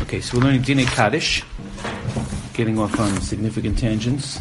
Okay, so we're learning Dinei Kaddish, getting off on significant tangents.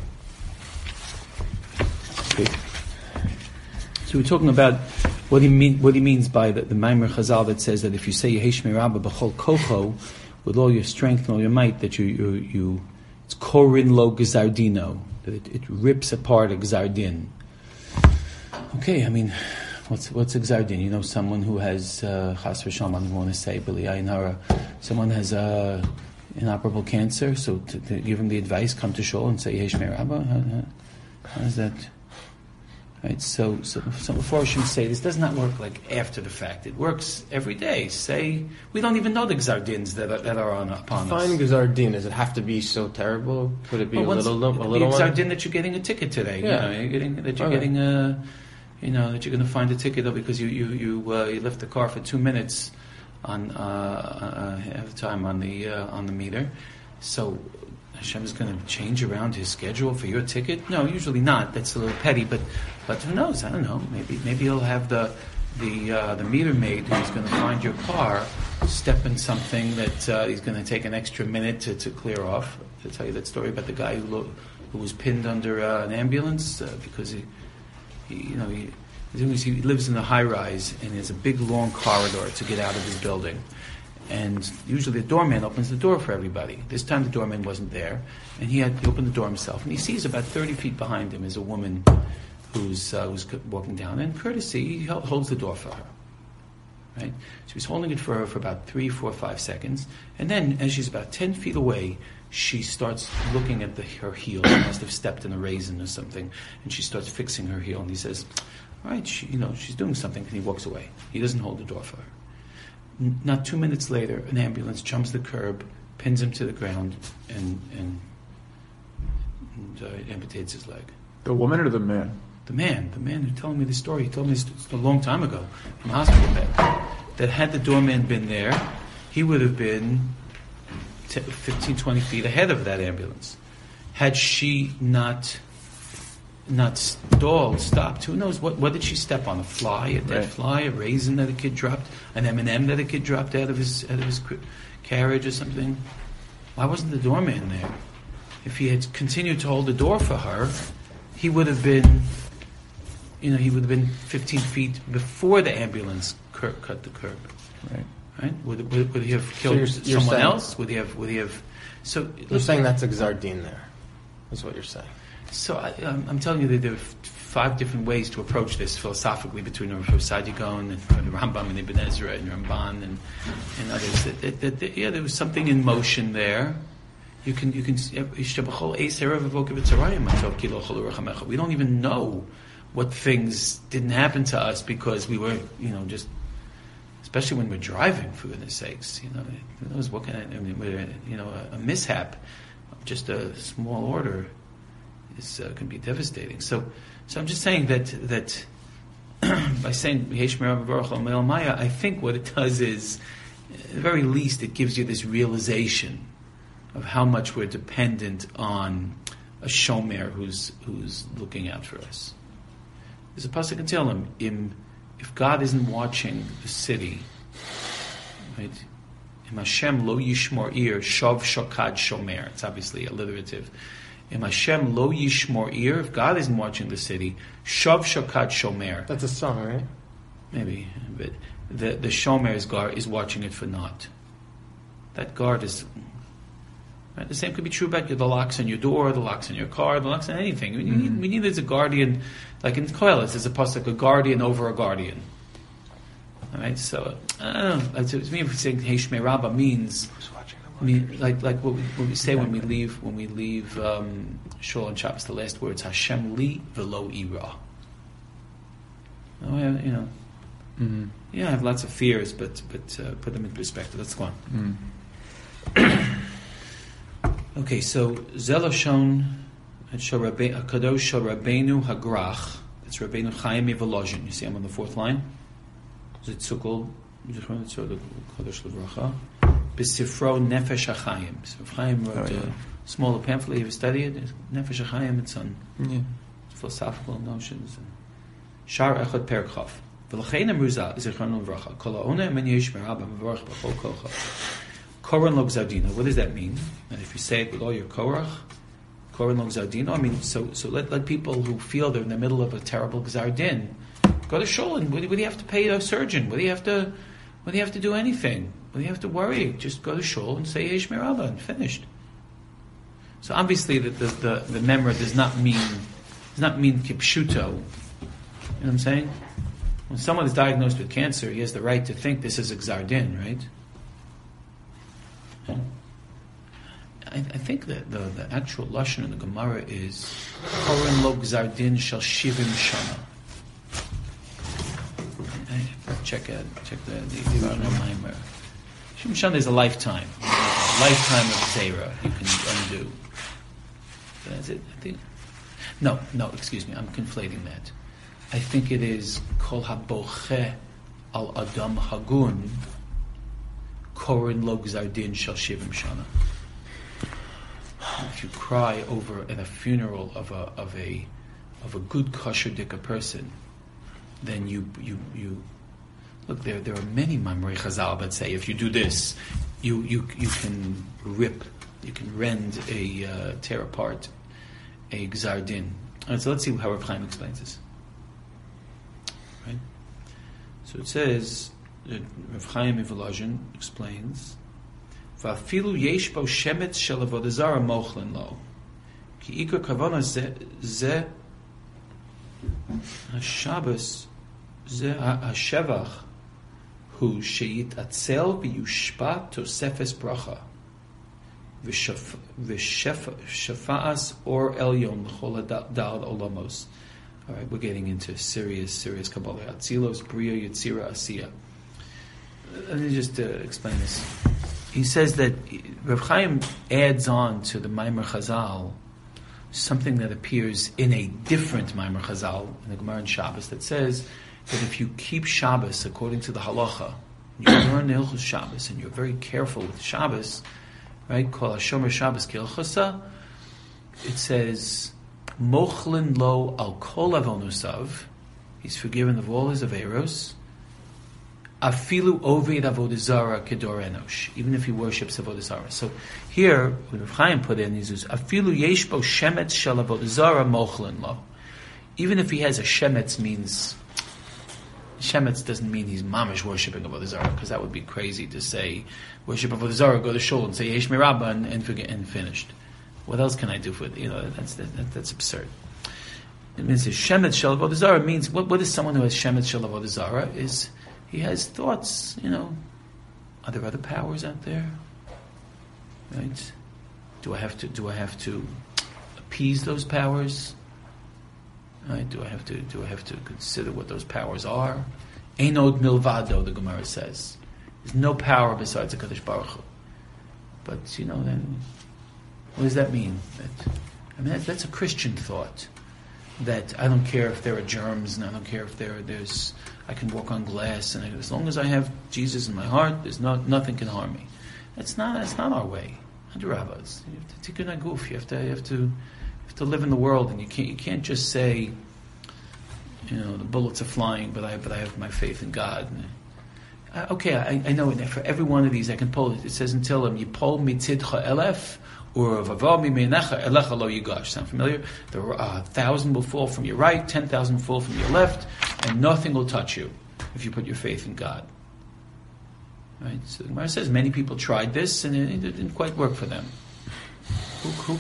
Okay. So we're talking about what he means by the Maimer Chazal that says that if you say Yehesh Merabah B'chol Kocho, with all your strength and all your might, that you it's Korin Lo Gzardino, that it rips apart a Gzardin. Okay, I mean, what's a Gzardin? You know, someone who has Chas v'Shalom, I don't want to say B'li Ayin Hara, someone has inoperable cancer, so to give him the advice, come to Shul and say Yehesh Merabah. How is that? Right, so before Hashem say this does not work like after the fact. It works every day. Say we don't even know the Gzardins that are upon us. Fine Gzardin, does it have to be so terrible? Could it be a little Gzardin that you're getting a ticket today? Yeah. You're getting that you're getting that you're going to find a ticket because you left the car for 2 minutes on half the time on the meter. So Hashem is going to change around his schedule for your ticket? No, usually not. That's a little petty, but who knows? I don't know. Maybe he'll have the meter maid who's going to find your car step in something that he's going to take an extra minute to clear off. To tell you that story about the guy who was pinned under an ambulance because he lives in a high rise and there's a big long corridor to get out of his building. And usually the doorman opens the door for everybody. This time the doorman wasn't there, and he had to open the door himself. And he sees about 30 feet behind him is a woman who's walking down. And courtesy, he holds the door for her. Right? So he's holding it for her for about 3, 4, 5 seconds. And then, as she's about 10 feet away, she starts looking at her heel. She must have stepped in a raisin or something. And she starts fixing her heel. And he says, all right, she's doing something. And he walks away. He doesn't hold the door for her. Not 2 minutes later, an ambulance jumps the curb, pins him to the ground, and amputates his leg. The woman or the man? The man who told me the story. He told me this a long time ago from a hospital bed. That had the doorman been there, he would have been 15, 20 feet ahead of that ambulance. Had she not stopped. Who knows what did she step on? A fly, a dead fly, a raisin that a kid dropped, an M&M that a kid dropped out of his carriage or something. Why wasn't the doorman there? If he had continued to hold the door for her, he would have been 15 feet before the ambulance cut the curb. Right? Would he have killed someone else? Would he have? So you're saying that's a Gzardin there. That's what you're saying. So I'm telling you that there are 5 different ways to approach this philosophically between Rav Saadia Gaon and the Rambam and Ibn Ezra and Ramban and others. That there was something in motion there. We don't even know what things didn't happen to us because we were, just, especially when we're driving, for goodness sakes, who knows what kind of, a mishap, just a small order. Can be devastating. So I'm just saying that by saying Yehesh Merabah B'chol Me'el Maya, I think what it does is, at the very least, it gives you this realization of how much we're dependent on a shomer who's looking out for us. There's a pasuk in Tehillim, if God isn't watching the city, right? Im Hashem lo yishmor ir shav shokad shomer. It's obviously alliterative. Im Hashem lo yishmor ir, if God isn't watching the city, shav shokad shomer. That's a song, right? Maybe, but the shomer is watching it for naught. That guard is. Right? The same could be true about the locks on your door, the locks on your car, the locks on anything. We need there's a guardian, like in Koheles, there's a pasuk, a guardian over a guardian. All right, so I don't know. To me, if we say Yehesh Merabah means. Like what we say when we leave Shul on Shabbos, the last words Hashem li velo ira. I have lots of fears, but put them in perspective. Let's go on. Okay, so Zeloshon Kadosh Shel Rabbeinu Hagrach. That's Rabbeinu Chaim Volozhin. You see, I'm on the 4th line. Zitzukol Kadosh Levracha. B'sifro Nefesh HaChaim. So Chaim wrote a smaller pamphlet. You ever study it? Nefesh HaChaim. It's on philosophical notions. Shar Echad Perek Chav. V'lachein Amruza Zichron Levracha. Kol ha'oneh men yesh merabah mevorach b'chol kolcha. Koren lo gzardino. What does that mean? And if you say it with all your korach, Koren lo gzardino. I mean, so let people who feel they're in the middle of a terrible gzardin go to shul. And what do you have to pay a surgeon? What do you have to do anything? What do you have to worry? Just go to shul and say Yesh Mirabah and finished. So obviously the memra does not mean kipshuto. You know what I'm saying? When someone is diagnosed with cancer, he has the right to think this is a gzardin, right? I think that the actual lashon in the Gemara is Koren lo gzardin shel shivim shana. Check the Maimer. Shivim shana is a lifetime. A lifetime of zera you can undo. That's it. I think. No. Excuse me. I'm conflating that. I think it is kol haboche al adam hagun koren lo gzardin shel shivim shana. If you cry over at a funeral of a good kosher dika person, then you look. There are many Mamrei Chazal that say if you do this, you can rend tear apart a gzar din. All right, so let's see how Rav Chaim explains this. Right. So it says that Rav Chaim Evolozhin explains. Va'afilu yesh bo shemetz shel avodah zara mochlen lo, ki ikar kavana ze haShabbos ze haShevach hu sheyit atzel v'yushpa tosefes bracha v'shefa'as or elyon l'chol dal olamos. All right, we're getting into serious Kabbalah. Atzilos, Bria, Yetzira, Asiya. Let me just explain this. He says that Rav Chaim adds on to the Maimer Chazal something that appears in a different Maimer Chazal in the Gemara in Shabbos that says that if you keep Shabbos according to the halacha, you learn the Hilchos Shabbos and you're very careful with Shabbos, right? Kol HaShomer Shabbos Kilchasa. It says Mochlin lo al kol avonosav. He's forgiven of all his averos. Afilu oved avodah zara kedor enosh, even if he worships avodah zara. So here, when Rav Chaim put in, he says afilu yesh bo shemetz shel avodah zara mochlin lo. Even if he has a shemetz, means shemetz doesn't mean he's mamish worshipping avodah zara, because that would be crazy to say worship avodah zara, go to shul and say yesh mirabah and forget and finished. What else can I do for it? That's absurd. It means shemetz shel avodah zara means what is someone who has shemetz shel avodah zara is. He has thoughts, are there other powers out there? Right? Do I have to appease those powers? Right? Do I have to consider what those powers are? Ein od milvado, the Gemara says. There's no power besides the Kadosh Baruch Hu. But then what does that mean? That's a Christian thought. That I don't care if there are germs, and I don't care if there's I can walk on glass, and as long as I have Jesus in my heart, there's nothing can harm me. That's not our way. Hadarabah, you have to tikkun haguf. You have to live in the world, and you can't just say, the bullets are flying, but I have my faith in God. I know. For every one of these, I can pull it. It says in Tehillim, Yipol mitzidcha elef. Or v'avav mimenecha elecha lo yigash. Sound familiar? 1,000 will fall from your right, 10,000 will fall from your left, and nothing will touch you if you put your faith in God. Right? So the Gemara says many people tried this and it didn't quite work for them. You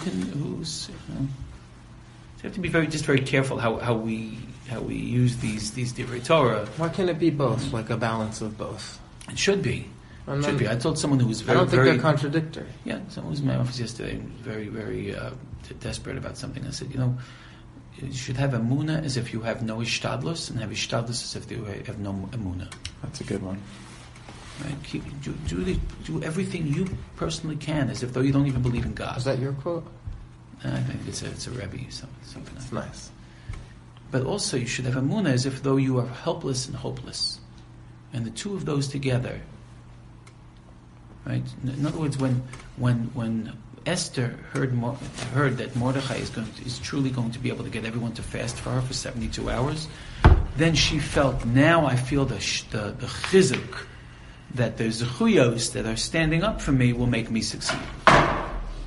have to be very careful how we use these divrei Torah. Why can't it be both, like a balance of both? It should be. Should be. I told someone who was I don't think they're contradictory. Yeah, someone was in my office yesterday and was very desperate about something. I said, you should have emunah as if you have no ishtadlus, and have ishtadlus as if you have no emunah. That's a good one. Right? Do everything you personally can as if though you don't even believe in God. Is that your quote? I think it's a Rebbe, something like that. Nice. But also you should have emunah as if though you are helpless and hopeless. And the two of those together. Right? In other words, when Esther heard that Mordechai is truly going to be able to get everyone to fast for her for 72 hours, then she felt, now I feel the chizuk, that the zechuyos that are standing up for me will make me succeed. Right?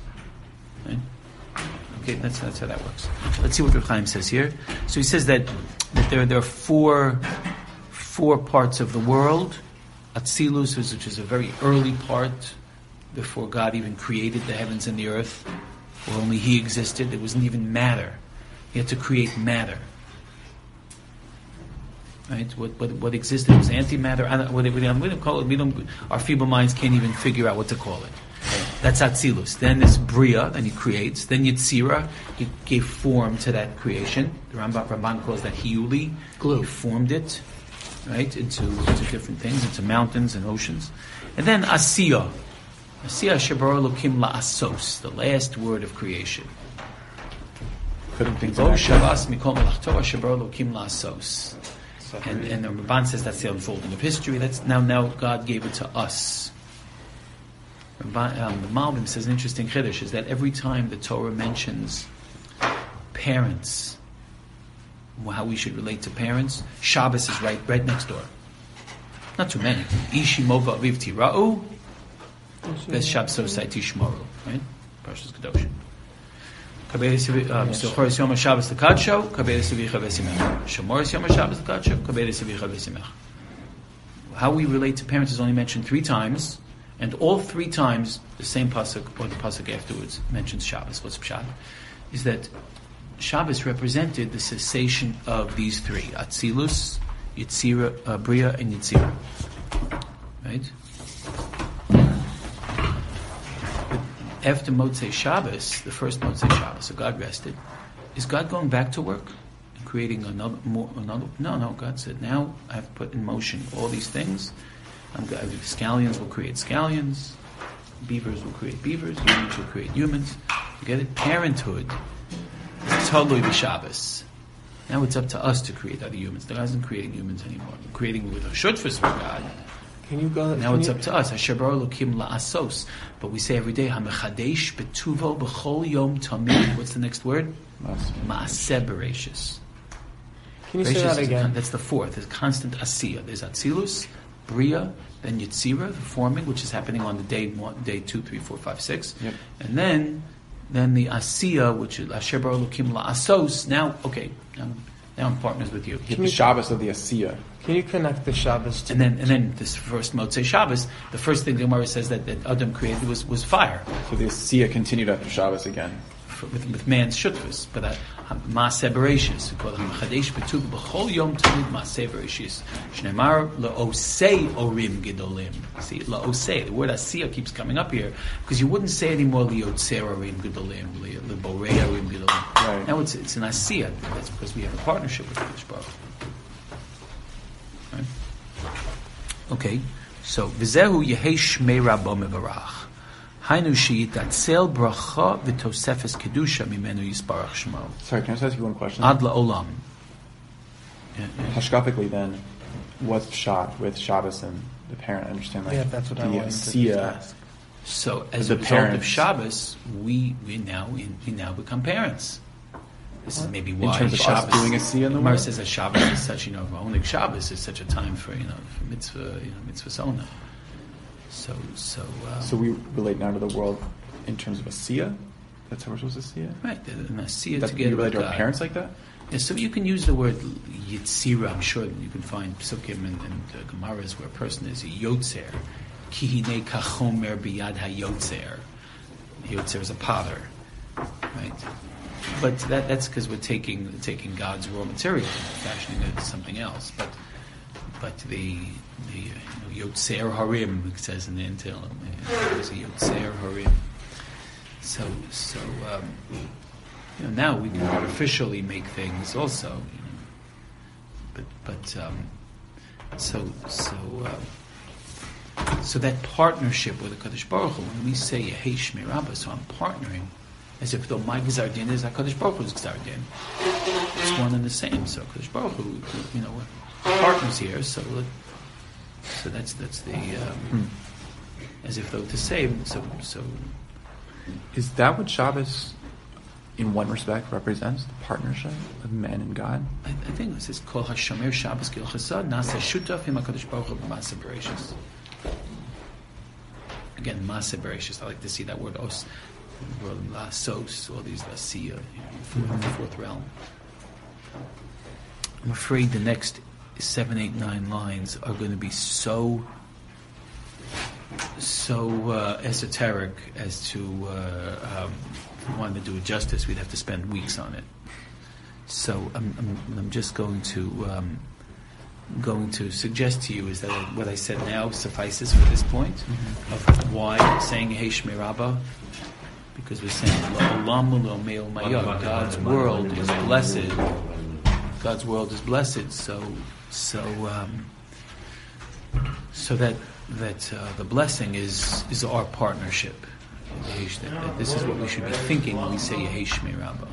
Okay, that's how that works. Let's see what Reb Chaim says here. So he says that there are four parts of the world. Atzilus, which is a very early part, before God even created the heavens and the earth, where only He existed. There wasn't even matter. He had to create matter. Right? What existed was antimatter. We don't call it. Our feeble minds can't even figure out what to call it. That's Atzilus. Then there's Bria, and He creates. Then Yitzira, He gave form to that creation. The Ramban calls that Hiuli. Glue. He formed it, right, into different things, into mountains and oceans. And then Asiya. Asiya Shebar Elokim La'asos, the last word of creation. Couldn't think Bo of Shavas Mikol Melachto Shebar Elokim La'asos. And the Ramban says that's the unfolding of history. That's now God gave it to us. The Malbim says an interesting chiddush is that every time the Torah mentions parents, how we should relate to parents, Shabbos is right next door. Not too many. Ishi Mova Aviv Tira'u, Ves Shabso Sai Tishmoru. Right? Parshas Kedoshim. Shomoris Yom HaShabbos L'Kadsho, Kabedes Avicha V'Simech. Shomoris Yom HaShabbos L'Kadsho, Kabedes Avicha V'Simech. How we relate to parents is only mentioned 3 times, and all 3 times the same pasuk or the pasuk afterwards mentions Shabbos. What's Pshat? Is that Shabbos represented the cessation of these 3: Atzilus, Yitzira, Bria, and Yitzira. Right? After Motzei Shabbos, the first Motzei Shabbos, so God rested. Is God going back to work and creating another? No. God said, now I've put in motion all these things. Scallions will create scallions. Beavers will create beavers. Humans will create humans. You get it? Parenthood is totally the Shabbos. Now it's up to us to create other humans. God isn't creating humans anymore. We're creating with a shutfus for God. Can you go? Now it's up to us. Asher bara Elokim la'asos. But we say every day, Hamechadesh betuvo b'chol yom tamid. What's the next word? Maaseh bereishis. Can you say that again? That's the 4th. There's constant asiyah. There's Atzilus, Bria, then Yitzira, the forming, which is happening on the day 2, 3, 4, 5, 6. Yep. And then the asiyah, which is Asher bara Elokim la'asos. Now I'm partners with you. The Shabbos of the Asiya. Can you connect the Shabbos to? And then this first Motzei Shabbos, the first thing the Gemara says that Adam created was fire. So the Asiya continued after Shabbos again. With man's shutfus, but Maaseh Bereishis, we call it Chadesh Betuv B'chol Yom Tamid Maaseh Bereishis. Shneimar La'osei Orim Gedolim. See, La'osei, the word Asiya keeps coming up here because you wouldn't say anymore Liotzer Orim Gedolim, Liborei Orim Gedolim. Right. Now it's an Asiya. That's because we have a partnership with Kadosh Baruch. Right? Okay, so V'zehu Yehei Shmei Rabbo Mevarach. Hainu sheyitatzel bracha v'tosefes kedusha mimenu yisbarach shmo. Sorry, can I just ask you one question? Ad la'olam. Hashkafically then, what's pshat with Shabbos and the parent? I understand like that's what I the wanted to Asiya. ask. So as The a result parents. of Shabbos, we now become parents. This is maybe why In terms of Shabbos us doing Asiya in the Gemara world? says that Shabbos is such, only Shabbos is such a time for for mitzvah, mitzvah sona. So we relate now to the world in terms of Asiya? That's how we're supposed to see it? Right, the Asiya That together you relate with to our God. parents like that? Yeah, so you can use the word Yitzira. I'm sure that you can find psukim and Gemaras where a person is a Yotzer. Ki hinei kachomer biyad hayotzer. Yotzer is a potter, right? But that's because we're taking God's raw material and fashioning it into something else. But the Yotzer Harim, it says in the Intel, there's a Yotzer Harim. So now we can artificially make things also. So that partnership with the Kadosh Baruch Hu, when we say Yehei Shmei Rabbah, so I'm partnering as if though my Gzar Din is HaKadosh Baruch Hu's Gzar Din. It's one and the same. So Kadosh Baruch Hu, we're partners here. So that's the as if though to say so. Is that what Shabbos, in one respect, represents? The partnership of man and God? I think this is Kol HaShomer Shabbos Gil Chesed Nasa Shutaf Im HaKadosh Baruch Hu B'Maaseh Bereishis. again, Maaseh Bereshis. I like to see that word os, lasos, all these lasiya, the fourth realm. I'm afraid the next 7, 8, 9 lines are going to be so esoteric as to, if we wanted to do it justice, we'd have to spend weeks on it. So I'm just going to suggest to you is that what I said now suffices for this point of why saying Hey Shmei Rabbah, because we're saying God's world is blessed. God's world is blessed. So that the blessing is our partnership. That this is what we should be thinking when we say Hey Shmei Rabbah.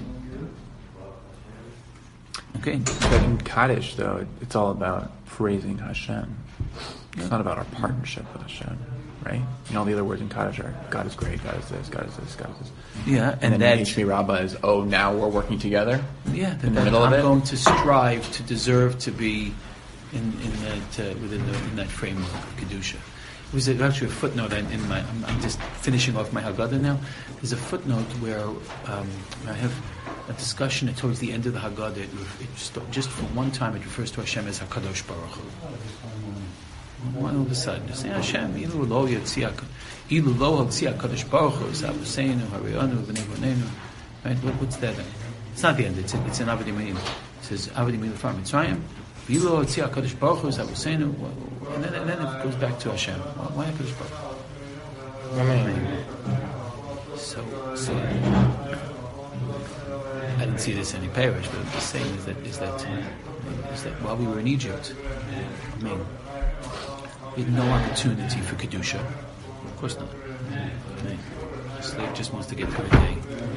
Okay. But in Kaddish, though, it's all about praising Hashem. It's not about our partnership with Hashem, right? And all the other words in Kaddish are God is great, God is this, God is this, God is this. Yeah, and then Shmei Rabbah is, now we're working together. Yeah, in the middle of it. I'm going to strive to deserve to be in that framework of kedusha. It was actually a footnote in my. I'm just finishing off my Haggadah now. There's a footnote where I have a discussion towards the end of the Haggadah. Just for one time, it refers to Hashem as Hakadosh Baruch Hu. All of a sudden, you say Hashem, Ilu lo Hakadosh Baruch Hu, Zabuseinu, Harianu, B'nei Bonenu. Right? What's that? It's not the end. It's in Avodim Milim. It says Avodim Milim from Mitzrayim. Ilu lo Hakadosh Baruch Hu, Zabuseinu, and then it goes back to Hashem. Why Hakadosh Baruch Hu? So I didn't see this in any parish, but what I'm saying is that while we were in Egypt, we had no opportunity for kedusha. Of course not. The slave just wants to get through the day.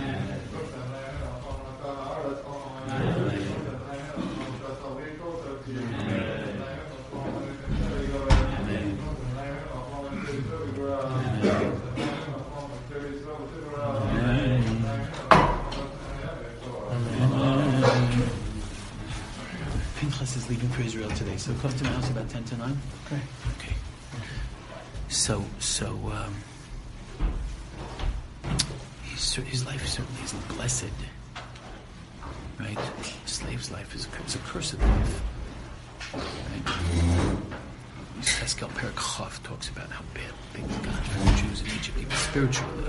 Pinchas is leaving for Israel today, so come to my house about 10 to 9. Okay. So his life certainly isn't blessed, right? A slave's life is a cursed life, right? Eskel Perek Chav talks about how bad things got for the Jews in Egypt, even spiritually.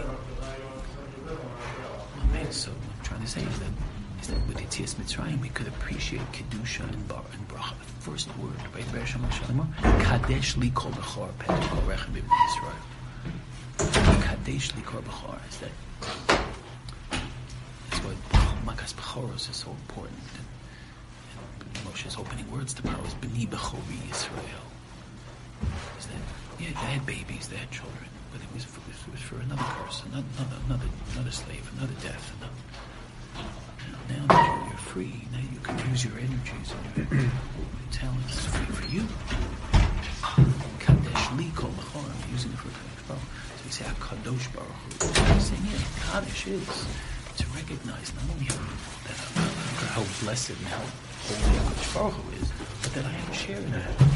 So what I'm trying to say is that with Yetzias Mitzrayim we could appreciate kedusha and bracha. The first word, right? Kadesh li kol b'chor peh kol rechem b'bnei Yisrael. Kadesh li kol b'chor is that. That's why Makas B'choros is so important. And Moshe's opening words to Paro is B'ni B'chori Yisrael. Is that they had babies, they had children, but it was for another person, another slave, another death. Now that you're free, now you can use your energies and your talents free for you. Kadesh li kol b'chor, I'm using it for Kadosh Baruch. So we say Kadosh Baruch Hu. We're saying, Kadosh is to recognize not only how blessed and how holy Kadosh Baruch Hu is, but that I am sharing that.